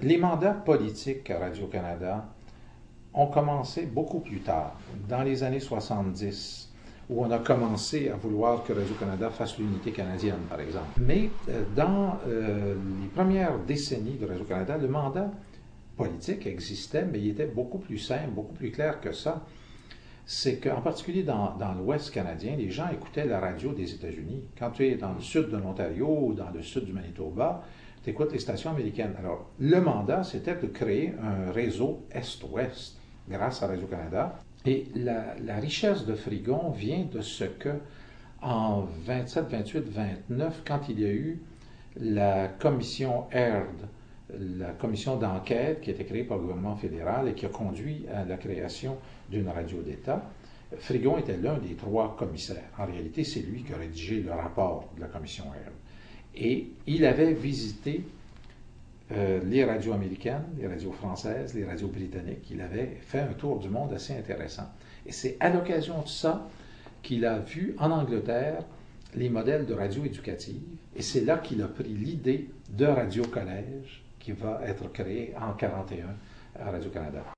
Les mandats politiques à Radio-Canada ont commencé beaucoup plus tard, dans les années 70, où on a commencé à vouloir que Radio-Canada fasse l'unité canadienne, par exemple. Mais dans les premières décennies de Radio-Canada, le mandat politique existait, mais il était beaucoup plus simple, beaucoup plus clair que ça. C'est qu'en particulier dans l'Ouest canadien, les gens écoutaient la radio des États-Unis. Quand tu es dans le sud de l'Ontario ou dans le sud du Manitoba, tu écoutes les stations américaines. Alors, le mandat, c'était de créer un réseau Est-Ouest grâce à Radio-Canada. Et la richesse de Frigon vient de ce que, en 27, 28, 29, quand il y a eu la commission AIRD, la commission d'enquête qui a été créée par le gouvernement fédéral et qui a conduit à la création d'une radio d'État, Frigon était l'un des 3 commissaires. En réalité, c'est lui qui a rédigé le rapport de la commission AIRD. Et il avait visité les radios américaines, les radios françaises, les radios britanniques. Il avait fait un tour du monde assez intéressant. Et c'est à l'occasion de ça qu'il a vu en Angleterre les modèles de radio éducative. Et c'est là qu'il a pris l'idée de Radio Collège qui va être créé en 1941 à Radio-Canada.